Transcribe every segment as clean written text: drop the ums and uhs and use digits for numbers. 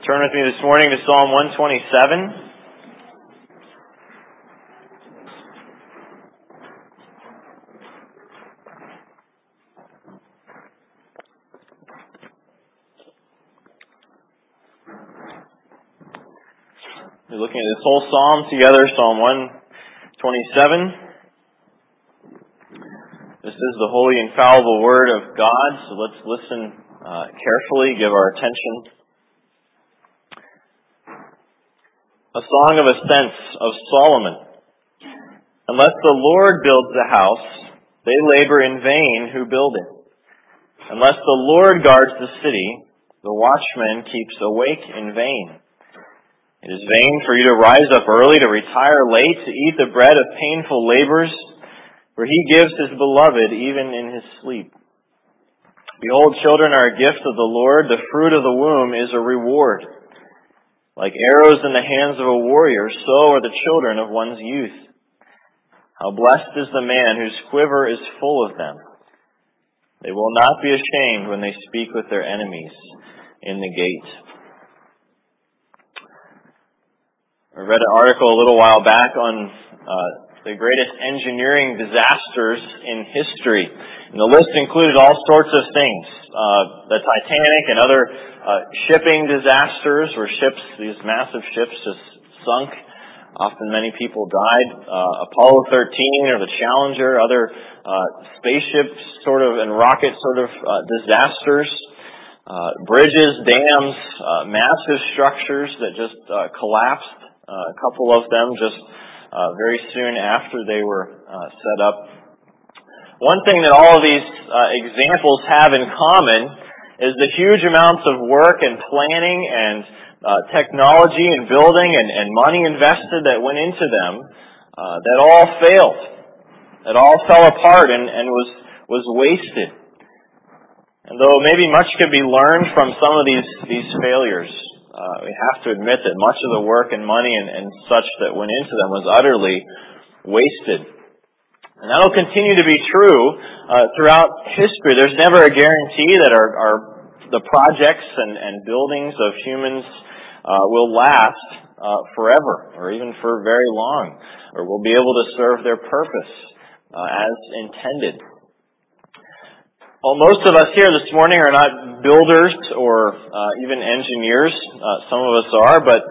Turn with me this morning to Psalm 127. We're looking at this whole psalm together, Psalm 127. This is the holy, infallible Word of God, so let's listen carefully, give our attention. A song of ascents of Solomon. Unless the Lord builds the house, they labor in vain who build it. Unless the Lord guards the city, the watchman keeps awake in vain. It is vain for you to rise up early, to retire late, to eat the bread of painful labors, for he gives his beloved even in his sleep. Behold, children are a gift of the Lord, the fruit of the womb is a reward. Like arrows in the hands of a warrior, so are the children of one's youth. How blessed is the man whose quiver is full of them. They will not be ashamed when they speak with their enemies in the gate. I read an article a little while back on the greatest engineering disasters in history. And the list included all sorts of things. The Titanic and other shipping disasters where these massive ships just sunk. Often many people died. Apollo 13 or the Challenger, other spaceship and rocket disasters. Bridges, dams, massive structures that just collapsed. A couple of them just very soon after they were set up. One thing that all of these examples have in common is the huge amounts of work and planning and technology and building and money invested that went into them that all failed, that all fell apart and was wasted. And though maybe much could be learned from some of these failures, we have to admit that much of the work and money and such that went into them was utterly wasted. And that will continue to be true throughout history. There's never a guarantee that the projects and buildings of humans will last forever, or even for very long, or will be able to serve their purpose as intended. Well, most of us here this morning are not builders or even engineers. Some of us are, but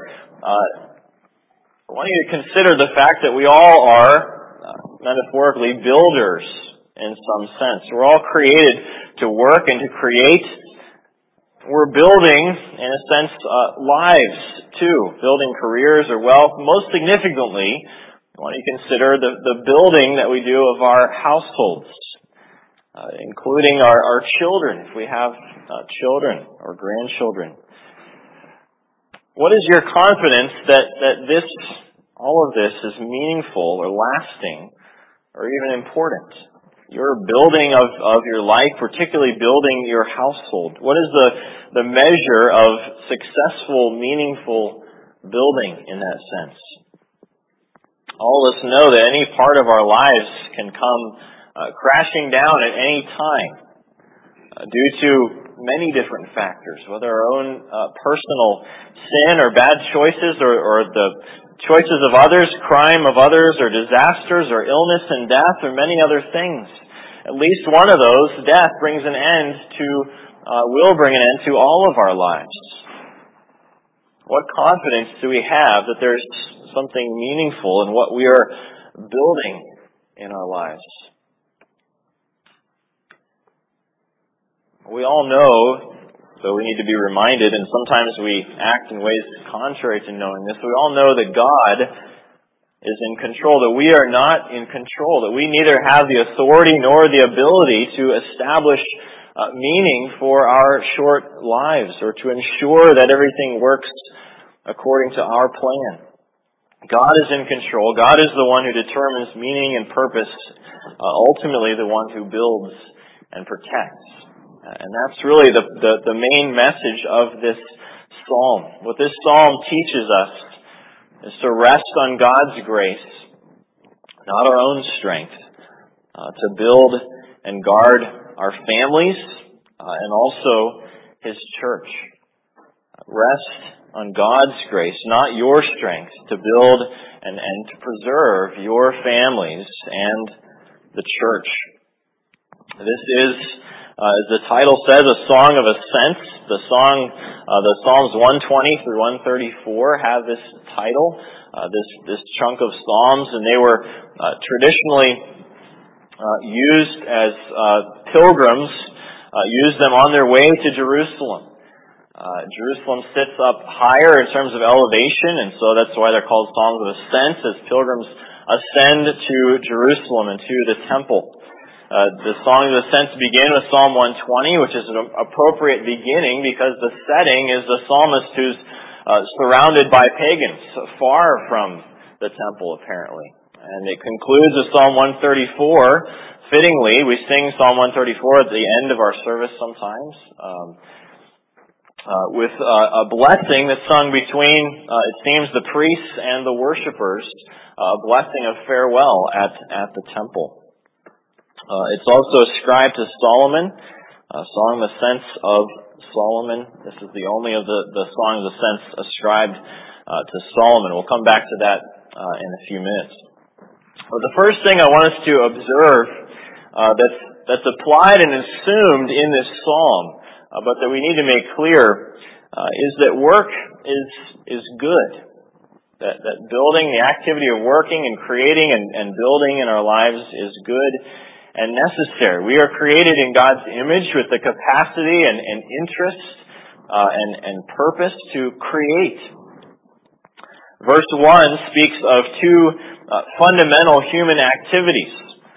I want you to consider the fact that we all are metaphorically builders in some sense. We're all created to work and to create. We're building, in a sense, lives too, building careers or wealth. Most significantly, I want you to consider the building that we do of our households, including our children, if we have children or grandchildren. What is your confidence that all of this is meaningful or lasting or even important? Your building of your life, particularly building your household. What is the measure of successful, meaningful building in that sense? All of us know that any part of our lives can come crashing down at any time due to many different factors, whether our own personal sin or bad choices or the choices of others, crime of others, or disasters, or illness and death, or many other things. At least one of those, death, will bring an end to all of our lives. What confidence do we have that there's something meaningful in what we are building in our lives? We all know, so we need to be reminded, and sometimes we act in ways contrary to knowing this, we all know that God is in control, that we are not in control, that we neither have the authority nor the ability to establish meaning for our short lives or to ensure that everything works according to our plan. God is in control. God is the one who determines meaning and purpose, ultimately the one who builds and protects. And that's really the main message of this psalm. What this psalm teaches us is to rest on God's grace, not our own strength, to build and guard our families and also His church. Rest on God's grace, not your strength, to build and to preserve your families and the church. This is, as the title says, a song of ascent. The Psalms 120 through 134 have this title, this chunk of Psalms, and they were traditionally used as pilgrims used them on their way to Jerusalem. Jerusalem sits up higher in terms of elevation, and so that's why they're called Songs of Ascent, as pilgrims ascend to Jerusalem and to the temple. The Songs of Ascent begin with Psalm 120, which is an appropriate beginning because the setting is the psalmist who's surrounded by pagans, far from the temple, apparently. And it concludes with Psalm 134. Fittingly, we sing Psalm 134 at the end of our service sometimes, with a blessing that's sung between, it seems, the priests and the worshipers, a blessing of farewell at the temple. It's also ascribed to Solomon, a Song of Ascents of Solomon. This is the only of the Songs of Ascents ascribed to Solomon. We'll come back to that in a few minutes. But the first thing I want us to observe that's applied and assumed in this psalm, but that we need to make clear, is that work is good. That building, the activity of working and creating and building in our lives is good and necessary. We are created in God's image with the capacity and interest and purpose to create. Verse 1 speaks of two fundamental human activities.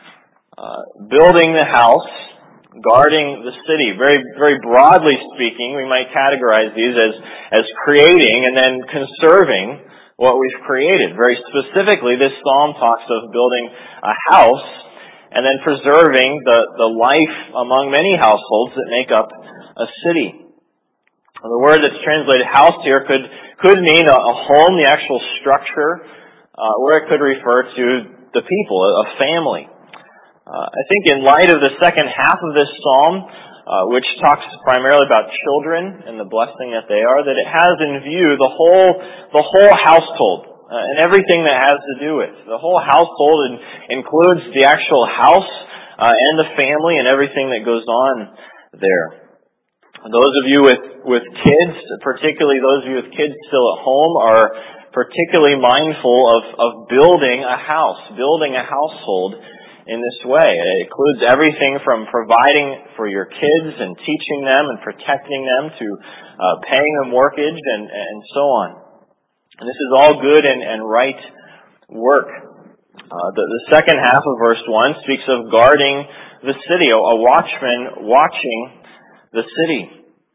Building the house, guarding the city. Very, very broadly speaking, we might categorize these as creating and then conserving what we've created. Very specifically, this psalm talks of building a house and then preserving the life among many households that make up a city. The word that's translated house here could mean a home, the actual structure, or it could refer to the people, a family. I think in light of the second half of this psalm, which talks primarily about children and the blessing that they are, that it has in view the whole household and everything that has to do with it. The whole household includes the actual house and the family and everything that goes on there. Those of you with kids, particularly those of you with kids still at home, are particularly mindful of building a house, building a household in this way. It includes everything from providing for your kids and teaching them and protecting them to paying a mortgage and so on. And this is all good and right work. The second half of verse 1 speaks of guarding the city, a watchman watching the city.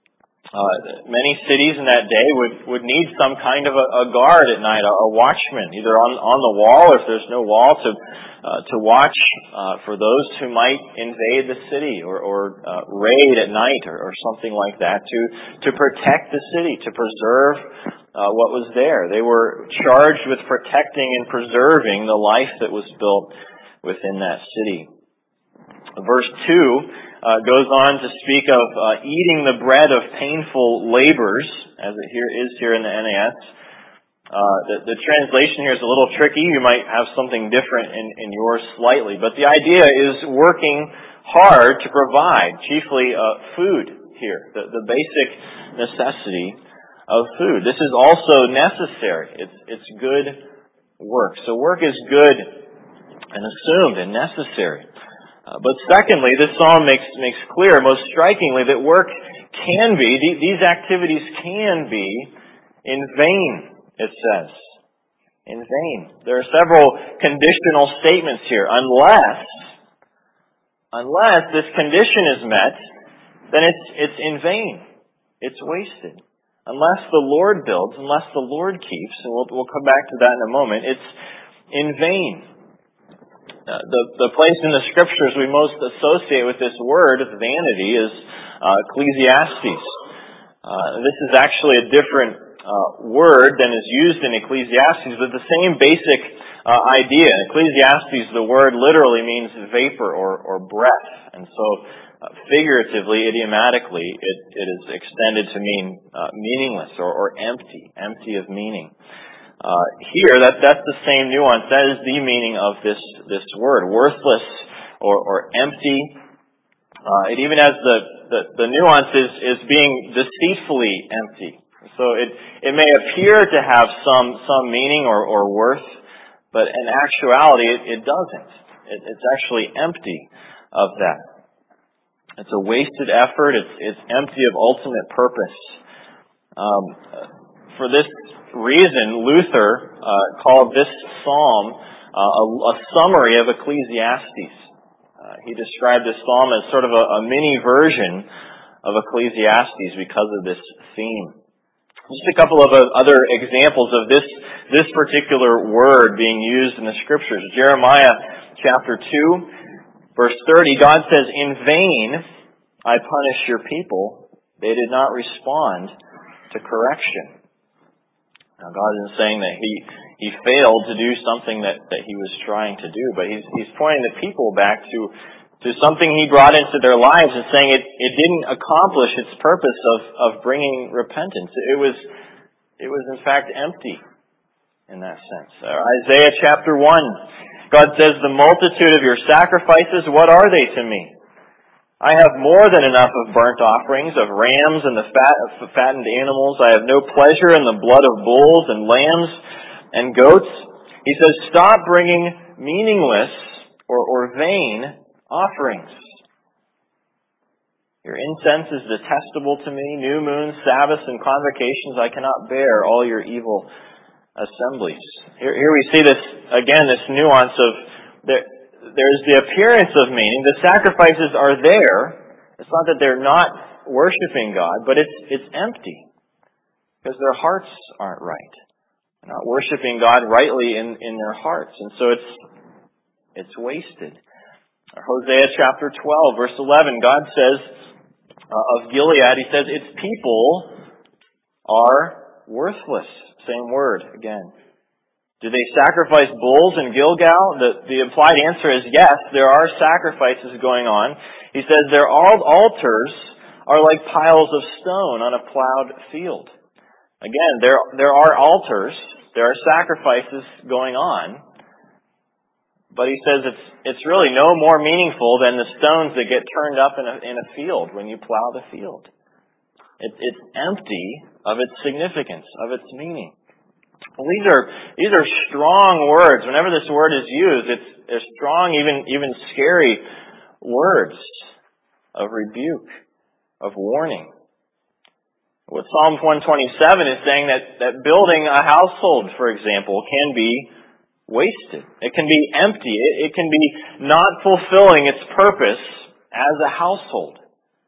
Many cities in that day would need some kind of a guard at night, a watchman, either on the wall, or if there's no wall, to watch for those who might invade the city or raid at night or something like that, to protect the city, to preserve what was there. They were charged with protecting and preserving the life that was built within that city. Verse 2 goes on to speak of eating the bread of painful labors, as it is here in the NAS. The translation here is a little tricky. You might have something different in yours slightly. But the idea is working hard to provide, chiefly food here, the basic necessity of food. This is also necessary. It's good work. So work is good and assumed and necessary. But secondly, this psalm makes clear, most strikingly, that work can be, these activities can be in vain, it says. In vain. There are several conditional statements here. Unless this condition is met, then it's in vain. It's wasted. Unless the Lord builds, unless the Lord keeps, and we'll come back to that in a moment, it's in vain. The place in the Scriptures we most associate with this word of vanity is Ecclesiastes. This is actually a different word than is used in Ecclesiastes, but the same basic idea. In Ecclesiastes, the word literally means vapor or breath. And so Figuratively, idiomatically, it is extended to mean meaningless or empty of meaning. Here, that's the same nuance. That is the meaning of this word, worthless or empty. It even has the nuance is being deceitfully empty. So it may appear to have some meaning or worth, but in actuality, it doesn't. It's actually empty of that. It's a wasted effort. It's empty of ultimate purpose. For this reason, Luther called this psalm a summary of Ecclesiastes. He described this psalm as sort of a mini version of Ecclesiastes because of this theme. Just a couple of other examples of this particular word being used in the Scriptures. Jeremiah chapter 2, verse 30, God says, "In vain I punished your people. They did not respond to correction." Now, God isn't saying that he failed to do something that he was trying to do, but he's pointing the people back to something he brought into their lives and saying it didn't accomplish its purpose of bringing repentance. It was in fact empty in that sense. Isaiah chapter 1, God says, "The multitude of your sacrifices, what are they to me? I have more than enough of burnt offerings, of rams and the fat of fattened animals. I have no pleasure in the blood of bulls and lambs and goats." He says, stop bringing meaningless or vain offerings. Your incense is detestable to me. New moons, Sabbaths, and convocations, I cannot bear all your evil assemblies. Here we see this, again, this nuance of there's the appearance of meaning. The sacrifices are there. It's not that they're not worshiping God, but it's empty because their hearts aren't right. They're not worshiping God rightly in their hearts, and so it's wasted. Hosea chapter 12, verse 11, God says of Gilead, He says, "Its people are worthless." Same word again. Do they sacrifice bulls in Gilgal? The implied answer is yes, there are sacrifices going on. He says their altars are like piles of stone on a plowed field. Again, there are altars, there are sacrifices going on, but he says it's really no more meaningful than the stones that get turned up in a field when you plow the field. It's empty of its significance, of its meaning. Well, these are strong words. Whenever this word is used, it's strong, even scary words of rebuke, of warning. What Psalm 127 is saying that building a household, for example, can be wasted. It can be empty. It can be not fulfilling its purpose as a household.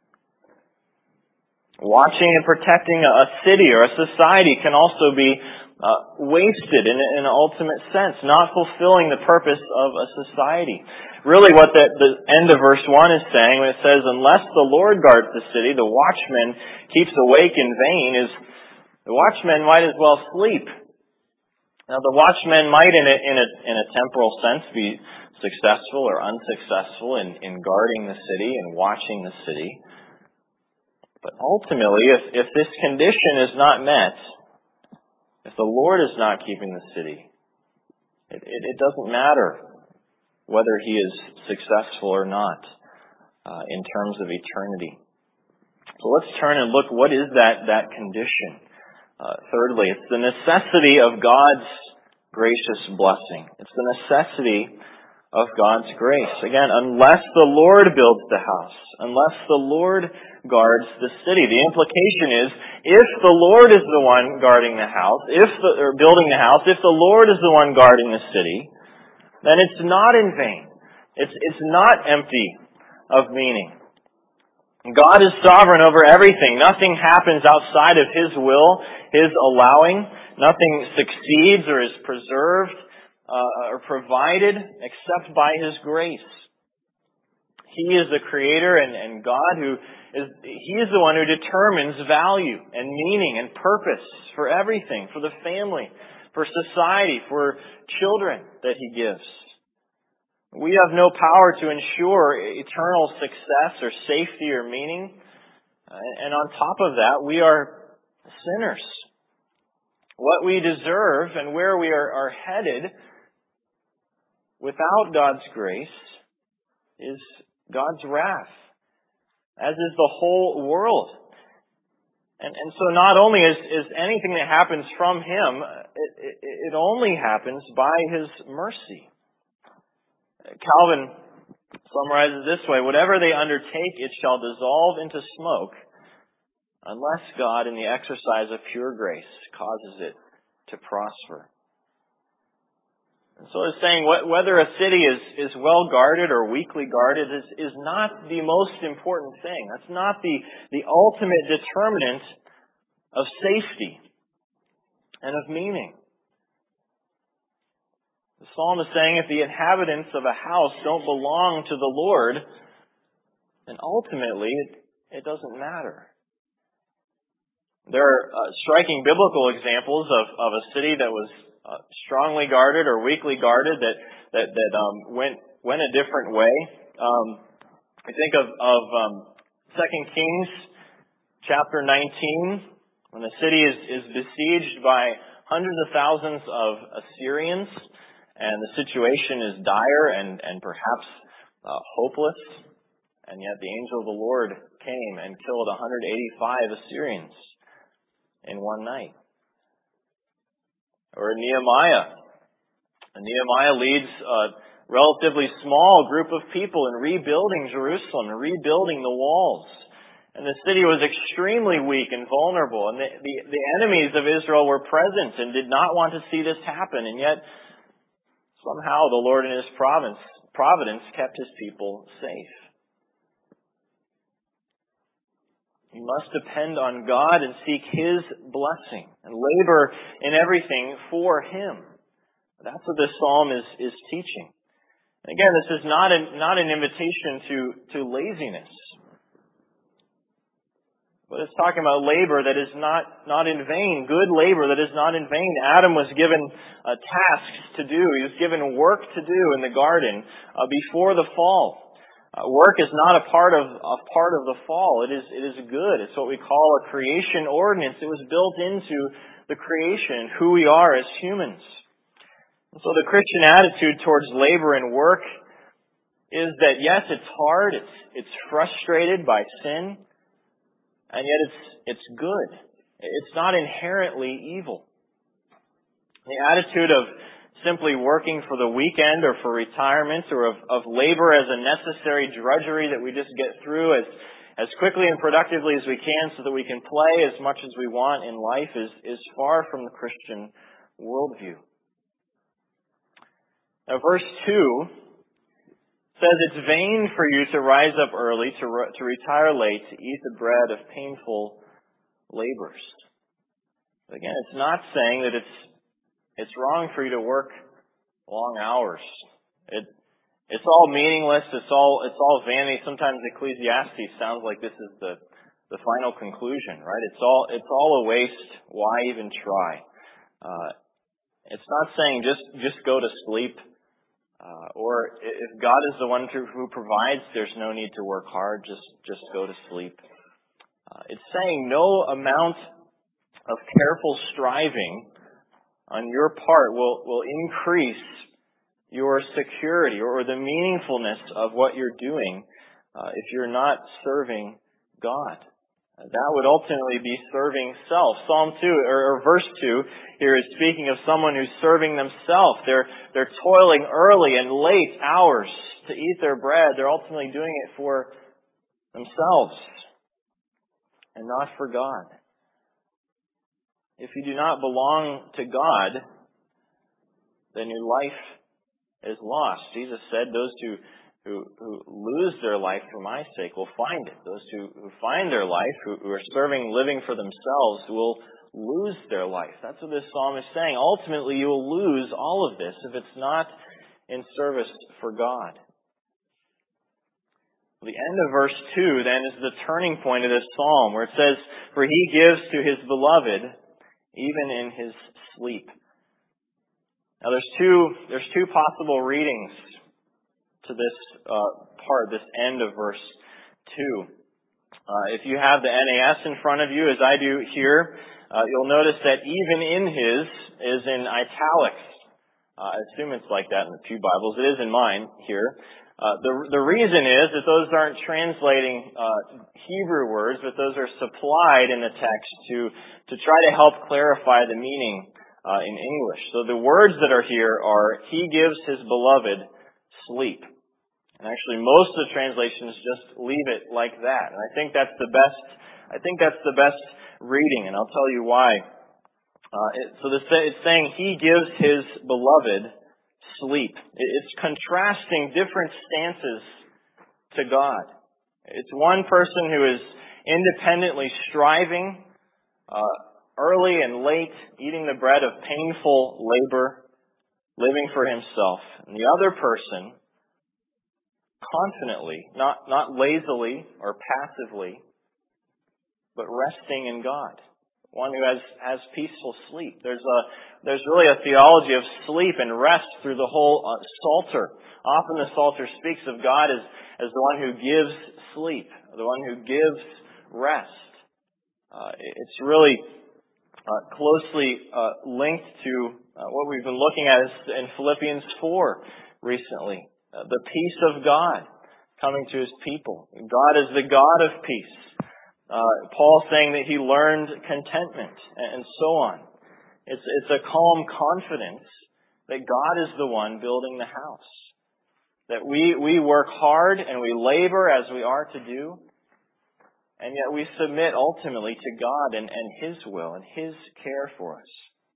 Watching and protecting a city or a society can also be wasted in an ultimate sense, not fulfilling the purpose of a society. Really what the end of verse 1 is saying when it says, "Unless the Lord guards the city, the watchman keeps awake in vain," is the watchman might as well sleep. Now the watchman might in a temporal sense be successful or unsuccessful in guarding the city and watching the city. But ultimately, if this condition is not met, if the Lord is not keeping the city, it doesn't matter whether He is successful or not in terms of eternity. So let's turn and look, what is that condition? Thirdly, it's the necessity of God's gracious blessing. It's the necessity of God's grace. Again, unless the Lord builds the house, unless the Lord guards the city. The implication is, if the Lord is the one guarding the house, or building the house, if the Lord is the one guarding the city, then it's not in vain. It's not empty of meaning. God is sovereign over everything. Nothing happens outside of His will, His allowing. Nothing succeeds or is preserved or provided except by His grace. He is the Creator and God He is the one who determines value and meaning and purpose for everything, for the family, for society, for children that He gives. We have no power to ensure eternal success or safety or meaning. And on top of that, we are sinners. What we deserve and where we are headed without God's grace is God's wrath, as is the whole world. And so not only is anything that happens from Him, it only happens by His mercy. Calvin summarizes this way: whatever they undertake, it shall dissolve into smoke, unless God, in the exercise of pure grace, causes it to prosper. And so it's saying whether a city is well guarded or weakly guarded is not the most important thing. That's not the ultimate determinant of safety and of meaning. The psalm is saying if the inhabitants of a house don't belong to the Lord, then ultimately it doesn't matter. There are striking biblical examples of a city that was strongly guarded or weakly guarded that went a different way. I think of 2 Kings chapter 19, when the city is besieged by hundreds of thousands of Assyrians, and the situation is dire and perhaps hopeless, and yet the angel of the Lord came and killed 185 Assyrians in one night. Or Nehemiah. Nehemiah leads a relatively small group of people in rebuilding Jerusalem, rebuilding the walls. And the city was extremely weak and vulnerable, and the enemies of Israel were present and did not want to see this happen, and yet somehow the Lord in His providence kept His people safe. You must depend on God and seek His blessing and labor in everything for Him. That's what this psalm is teaching. And again, this is not an invitation to laziness, but it's talking about labor that is not in vain, good labor that is not in vain. Adam was given tasks to do. He was given work to do in the garden before the fall. Work is not a part of the fall. It is good. It's what we call a creation ordinance. It was built into the creation, who we are as humans. And so the Christian attitude towards labor and work is that yes, it's hard, it's frustrated by sin, and yet it's good. It's not inherently evil. The attitude of simply working for the weekend or for retirement or of labor as a necessary drudgery that we just get through as quickly and productively as we can so that we can play as much as we want in life is far from the Christian worldview. Now, verse 2 says, it's vain for you to rise up early, to retire late, to eat the bread of painful labors. Again, it's not saying that it's wrong for you to work long hours. It's all meaningless. It's all vanity. Sometimes Ecclesiastes sounds like this is the final conclusion, right? It's all a waste. Why even try? It's not saying just go to sleep. Or if God is the one who provides, there's no need to work hard. Just go to sleep. It's saying no amount of careful striving on your part will increase your security or the meaningfulness of what you're doing if you're not serving God. That would ultimately be serving self. Psalm 2 or verse 2 here is speaking of someone who's serving themselves. They're toiling early and late hours to eat their bread. They're ultimately doing it for themselves and not for God. If you do not belong to God, then your life is lost. Jesus said those who lose their life for my sake will find it. Those who find their life, who are serving, living for themselves, will lose their life. That's what this psalm is saying. Ultimately, you will lose all of this if it's not in service for God. The end of verse 2 then is the turning point of this psalm, where it says, "For He gives to His beloved even in his sleep." Now there's two possible readings to this part, this end of verse 2. If you have the NAS in front of you, as I do here, you'll notice that even in his is in italics. I assume it's like that in the Pew Bibles. It is in mine here. The reason is that those aren't translating Hebrew words, but those are supplied in the text to try to help clarify the meaning in English. So the words that are here are, "He gives his beloved sleep." And actually, most of the translations just leave it like that. And I think that's the best reading, and I'll tell you why. It's saying he gives his beloved sleep. It's contrasting different stances to God. It's one person who is independently striving, early and late, eating the bread of painful labor, living for himself. And the other person, confidently, not lazily or passively, but resting in God. One who has peaceful sleep. There's really a theology of sleep and rest through the whole Psalter. Often the Psalter speaks of God as the one who gives sleep, the one who gives rest. It's really closely linked to what we've been looking at in Philippians 4 recently. The peace of God coming to his people. God is the God of peace. Paul saying that he learned contentment and so on. It's a calm confidence that God is the one building the house. That we work hard and we labor as we are to do, and yet we submit ultimately to God and his will and his care for us.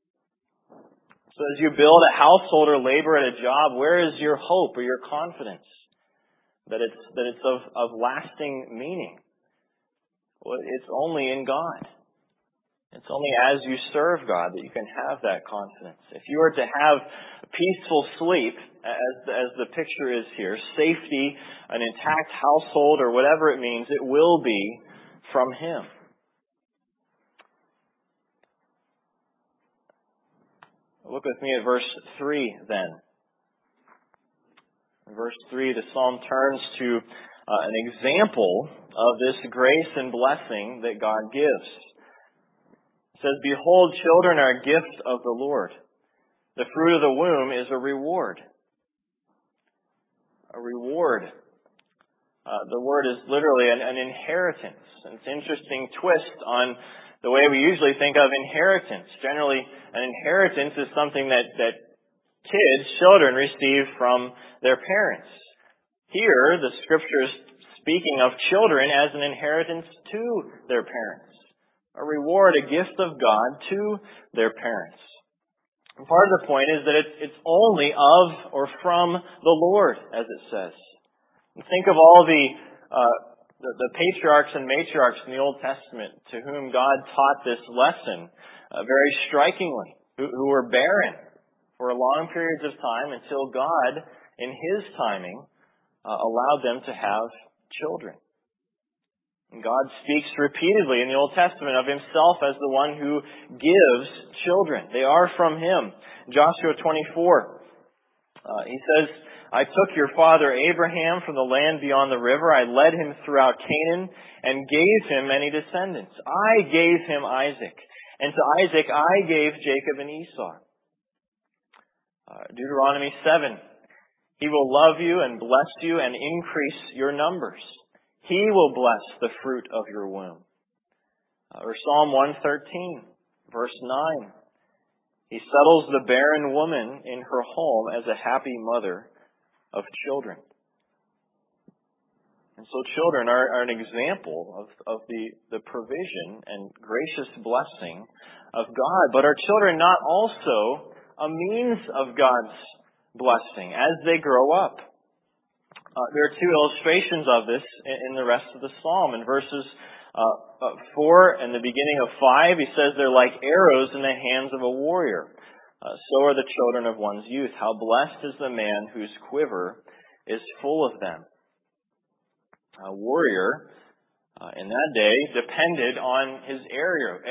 So as you build a household or labor at a job, where is your hope or your confidence that it's of lasting meaning? Well, it's only in God. It's only as you serve God that you can have that confidence. If you are to have peaceful sleep, as the picture is here, safety, an intact household, or whatever it means, it will be from Him. Look with me at verse 3 then. In verse 3, the psalm turns to an example of this grace and blessing that God gives. It says, "Behold, children are a gift of the Lord. The fruit of the womb is a reward." A reward. The word is literally an inheritance. And it's an interesting twist on the way we usually think of inheritance. Generally, an inheritance is something that children receive from their parents. Here, the Scripture is speaking of children as an inheritance to their parents. A reward, a gift of God to their parents. And part of the point is that it's only of or from the Lord, as it says. And think of all the patriarchs and matriarchs in the Old Testament to whom God taught this lesson very strikingly, who were barren for long periods of time until God, in His timing, allowed them to have children. And God speaks repeatedly in the Old Testament of Himself as the one who gives children. They are from Him. In Joshua 24, He says, "I took your father Abraham from the land beyond the river. I led him throughout Canaan and gave him many descendants. I gave him Isaac. And to Isaac I gave Jacob and Esau." Deuteronomy 7, "He will love you and bless you and increase your numbers. He will bless the fruit of your womb." Or Psalm 113, verse 9. "He settles the barren woman in her home as a happy mother of children." And so children are an example of the provision and gracious blessing of God. But are children not also a means of God's blessing as they grow up? There are two illustrations of this in the rest of the psalm. In verses 4 and the beginning of 5, he says they're like arrows in the hands of a warrior. So are the children of one's youth. How blessed is the man whose quiver is full of them. A warrior in that day depended on his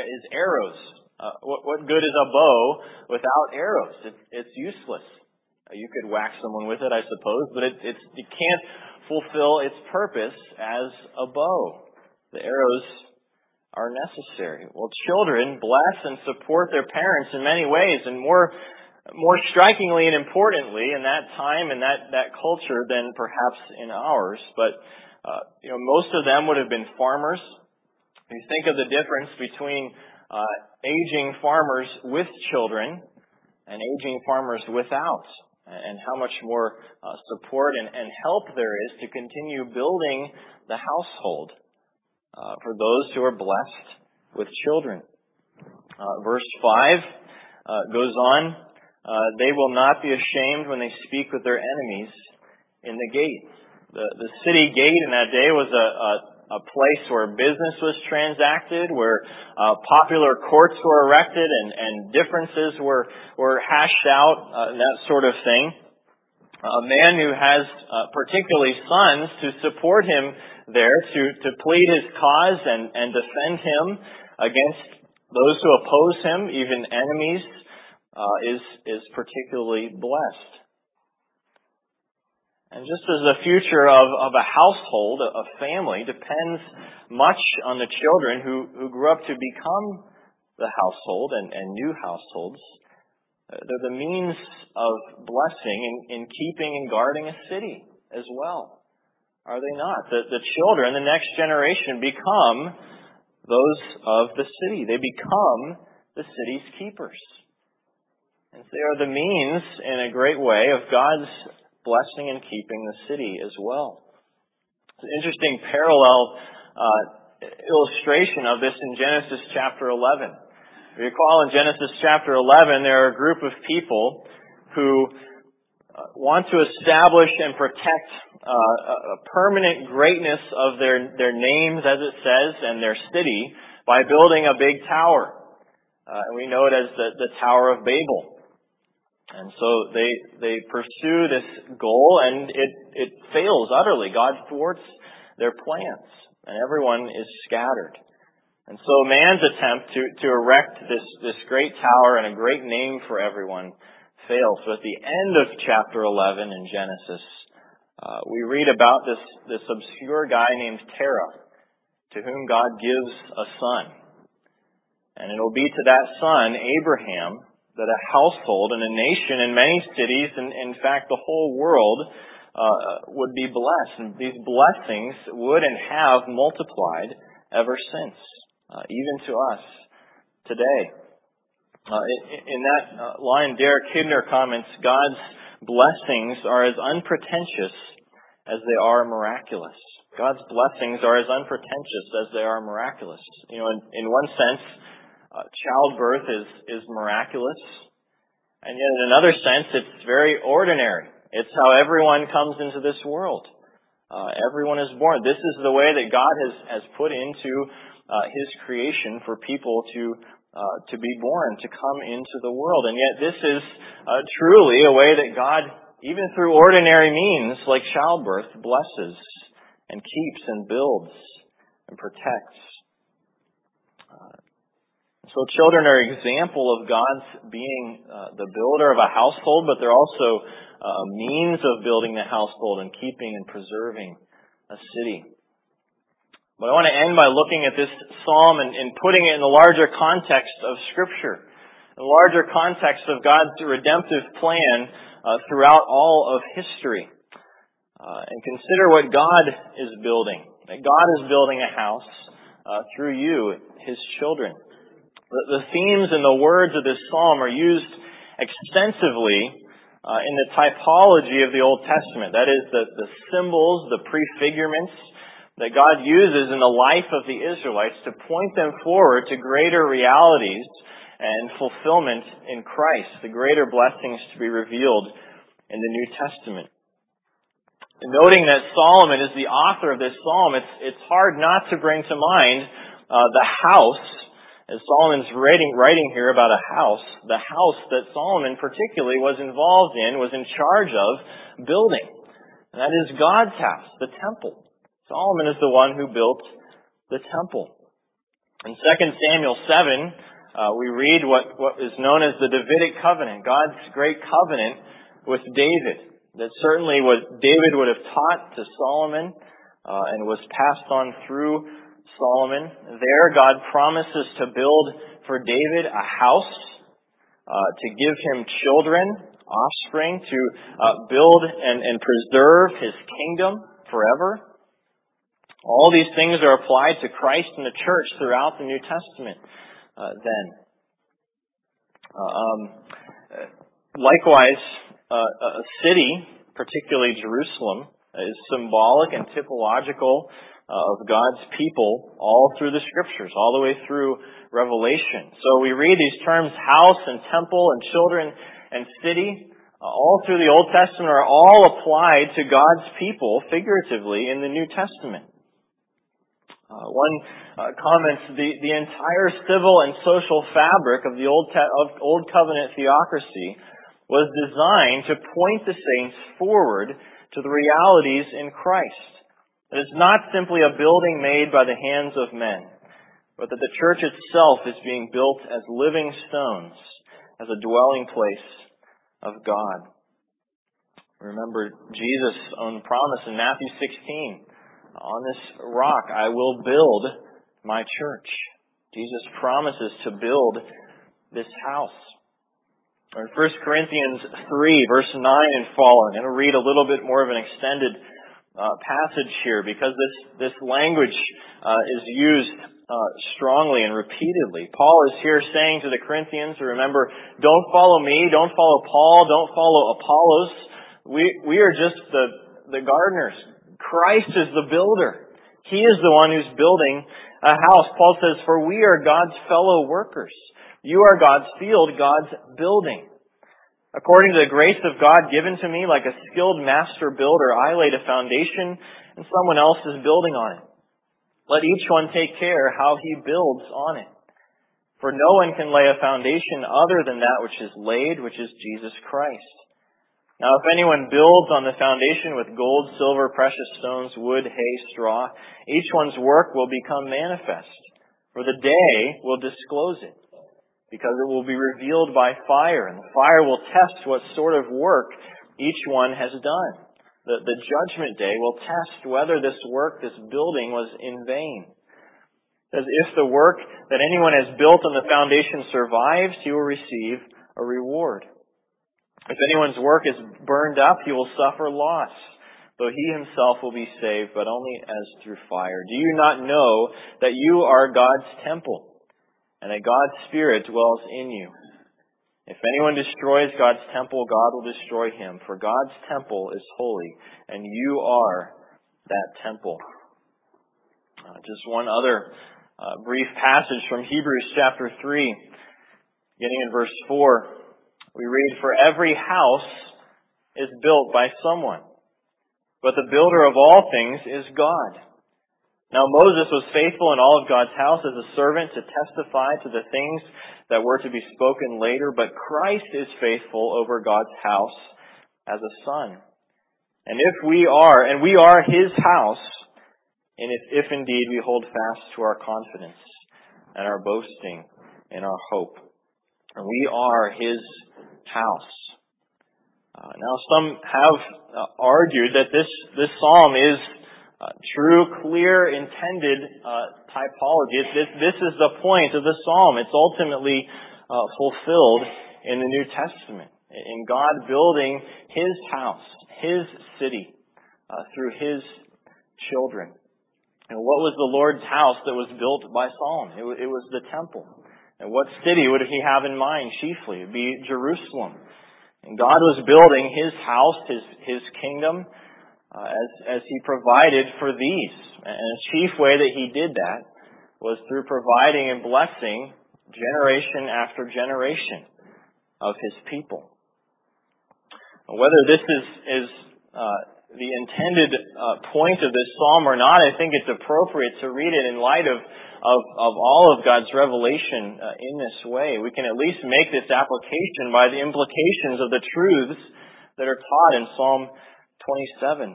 arrows. What good is a bow without arrows? It's useless. You could whack someone with it, I suppose, but it can't fulfill its purpose as a bow. The arrows are necessary. Well, children bless and support their parents in many ways, and more strikingly and importantly in that time and that culture than perhaps in ours. But most of them would have been farmers. You think of the difference between aging farmers with children and aging farmers without, and how much more support and help there is to continue building the household for those who are blessed with children. Verse 5 goes on, they will not be ashamed when they speak with their enemies in the gate. The city gate in that day was a place where business was transacted, where popular courts were erected and differences were hashed out, and that sort of thing. A man who has particularly sons to support him there, to plead his cause and defend him against those who oppose him, even enemies, is particularly blessed. And just as the future of a household, a family, depends much on the children who grew up to become the household and new households, they're the means of blessing in keeping and guarding a city as well. Are they not? The children, the next generation, become those of the city. They become the city's keepers. And they are the means, in a great way, of God's blessing and keeping the city as well. It's an interesting parallel illustration of this in Genesis chapter 11. If you recall, in Genesis chapter 11, there are a group of people who want to establish and protect a permanent greatness of their names, as it says, and their city by building a big tower. And we know it as the Tower of Babel. And so they pursue this goal, and it fails utterly. God thwarts their plans, and everyone is scattered. And so man's attempt to erect this great tower and a great name for everyone fails. So at the end of chapter 11 in Genesis, we read about this obscure guy named Terah, to whom God gives a son. And it will be to that son, Abraham, that a household and a nation and many cities, and in fact the whole world, would be blessed. And these blessings would and have multiplied ever since, even to us today. In that line, Derek Kidner comments, God's blessings are as unpretentious as they are miraculous. God's blessings are as unpretentious as they are miraculous. In one sense, childbirth is miraculous, and yet in another sense, it's very ordinary. It's how everyone comes into this world. Everyone is born. This is the way that God has put into His creation for people to be born, to come into the world. And yet this is truly a way that God, even through ordinary means like childbirth, blesses and keeps and builds and protects. So children are an example of God's being the builder of a household, but they're also a means of building the household and keeping and preserving a city. But I want to end by looking at this psalm and putting it in the larger context of Scripture, the larger context of God's redemptive plan throughout all of history. And consider what God is building. That God is building a house through you, His children. The themes and the words of this psalm are used extensively in the typology of the Old Testament. That is, the symbols, the prefigurements that God uses in the life of the Israelites to point them forward to greater realities and fulfillment in Christ, the greater blessings to be revealed in the New Testament. And noting that Solomon is the author of this psalm, it's hard not to bring to mind the house. As Solomon's writing here about a house, the house that Solomon particularly was involved in, was in charge of building. And that is God's house, the temple. Solomon is the one who built the temple. In 2 Samuel 7, we read what is known as the Davidic covenant, God's great covenant with David. That certainly what David would have taught to Solomon and was passed on through Solomon. There, God promises to build for David a house, to give him children, offspring, to build and preserve his kingdom forever. All these things are applied to Christ and the church throughout the New Testament then. Likewise, a city, particularly Jerusalem, is symbolic and typological of God's people all through the Scriptures, all the way through Revelation. So we read these terms, house and temple and children and city, all through the Old Testament are all applied to God's people figuratively in the New Testament. One comments, the entire civil and social fabric of the Old Covenant theocracy was designed to point the saints forward to the realities in Christ. It is not simply a building made by the hands of men, but that the church itself is being built as living stones, as a dwelling place of God. Remember Jesus' own promise in Matthew 16. On this rock I will build my church. Jesus promises to build this house. In 1 Corinthians 3, verse 9 and following, I'm going to read a little bit more of an extended passage here because this language is used strongly and repeatedly. Paul is here saying to the Corinthians, remember, don't follow me, don't follow Paul, don't follow Apollos. We are just the gardeners. Christ is the builder. He is the one who's building a house. Paul says, for we are God's fellow workers. You are God's field, God's building. According to the grace of God given to me, like a skilled master builder, I laid a foundation and someone else is building on it. Let each one take care how he builds on it. For no one can lay a foundation other than that which is laid, which is Jesus Christ. Now, if anyone builds on the foundation with gold, silver, precious stones, wood, hay, straw, each one's work will become manifest, for the day will disclose it, because it will be revealed by fire, and the fire will test what sort of work each one has done. The judgment day will test whether this work, this building, was in vain. As if the work that anyone has built on the foundation survives, he will receive a reward. If anyone's work is burned up, he will suffer loss, though he himself will be saved, but only as through fire. Do you not know that you are God's temple, and that God's Spirit dwells in you? If anyone destroys God's temple, God will destroy him, for God's temple is holy, and you are that temple. Just one other brief passage from Hebrews chapter 3, beginning in verse 4. We read, for every house is built by someone, but the builder of all things is God. Now Moses was faithful in all of God's house as a servant to testify to the things that were to be spoken later, but Christ is faithful over God's house as a son. And we are his house, and if indeed we hold fast to our confidence and our boasting and our hope. And we are his house. Now some have argued that this psalm is true, clear, intended typology. This is the point of the psalm. It's ultimately fulfilled in the New Testament, in God building his house, his city, through his children. And what was the Lord's house that was built by Solomon? It was the temple. And what city would he have in mind chiefly? It would be Jerusalem. And God was building his house, his kingdom, as he provided for these. And the chief way that he did that was through providing and blessing generation after generation of his people. Whether this is the intended point of this psalm or not, I think it's appropriate to read it in light of all of God's revelation in this way. We can at least make this application by the implications of the truths that are taught in Psalm 27.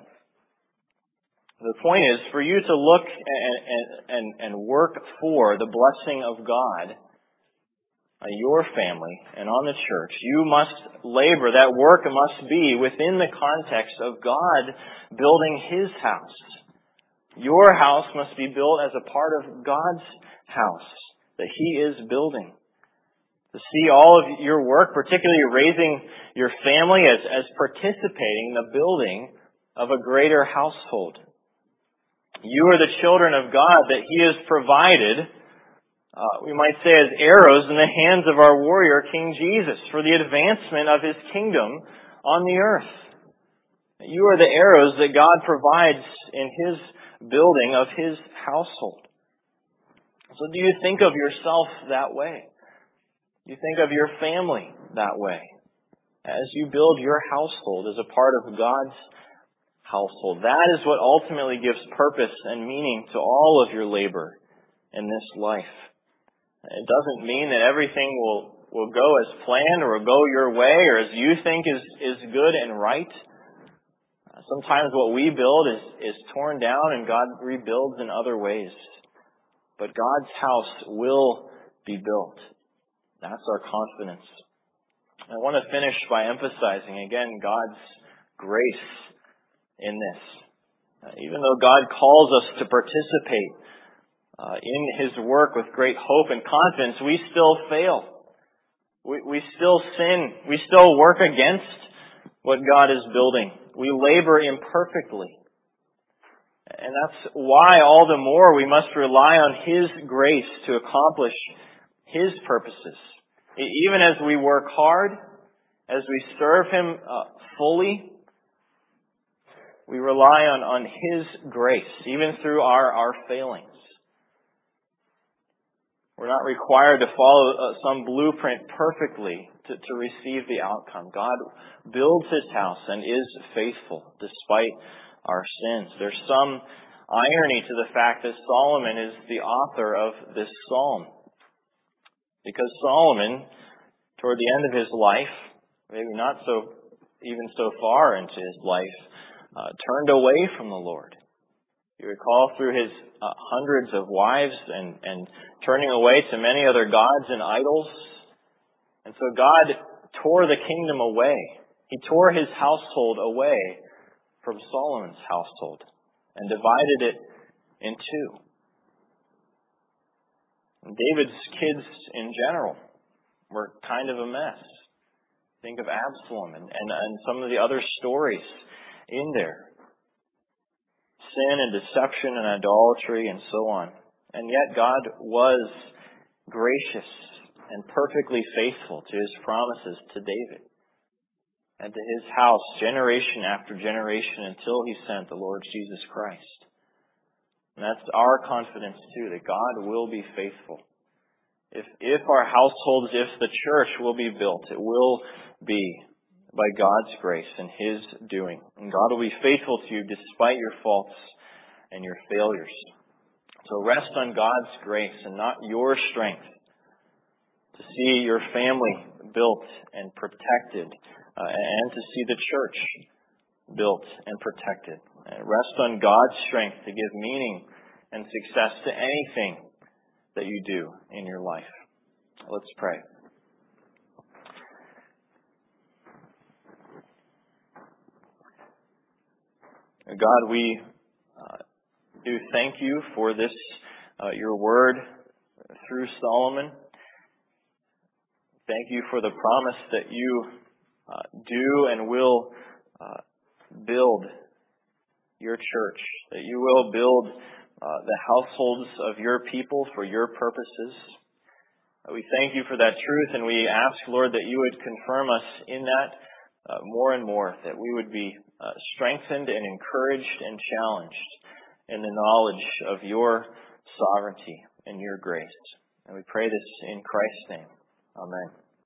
The point is for you to look and work for the blessing of God your family and on the church. You must labor. That work must be within the context of God building His house. Your house must be built as a part of God's house that He is building. To see all of your work, particularly raising your family, as participating in the building of a greater household. You are the children of God that He has provided, we might say, as arrows in the hands of our warrior, King Jesus, for the advancement of His kingdom on the earth. You are the arrows that God provides in His building of His household. So do you think of yourself that way? Do you think of your family that way? As you build your household as a part of God's household. That is what ultimately gives purpose and meaning to all of your labor in this life. It doesn't mean that everything will go as planned or will go your way or as you think is good and right. Sometimes what we build is torn down and God rebuilds in other ways. But God's house will be built. That's our confidence. I want to finish by emphasizing again God's grace in this. Even though God calls us to participate in His work with great hope and confidence, we still fail. We still sin. We still work against what God is building. We labor imperfectly. And that's why all the more we must rely on His grace to accomplish His purposes. Even as we work hard, as we serve Him fully, we rely on His grace, even through our failings. We're not required to follow some blueprint perfectly to receive the outcome. God builds His house and is faithful despite our sins. There's some irony to the fact that Solomon is the author of this psalm. Because Solomon, toward the end of his life, maybe not even so far into his life, turned away from the Lord. You recall through his hundreds of wives and turning away to many other gods and idols. And so God tore the kingdom away. He tore His household away from Solomon's household and divided it in two. David's kids in general were kind of a mess. Think of Absalom and some of the other stories in there. Sin and deception and idolatry and so on. And yet God was gracious and perfectly faithful to His promises to David and to his house generation after generation until He sent the Lord Jesus Christ. And that's our confidence too, that God will be faithful. If our households, if the church will be built, it will be by God's grace and His doing. And God will be faithful to you despite your faults and your failures. So rest on God's grace and not your strength to see your family built and protected and to see the church built and protected. Rest on God's strength to give meaning and success to anything that you do in your life. Let's pray. God, we do thank You for this, Your word through Solomon. Thank You for the promise that You do and will build Your church, that You will build the households of Your people for Your purposes. We thank You for that truth, and we ask, Lord, that You would confirm us in that more and more, that we would be strengthened and encouraged and challenged in the knowledge of Your sovereignty and Your grace. And we pray this in Christ's name. Amen.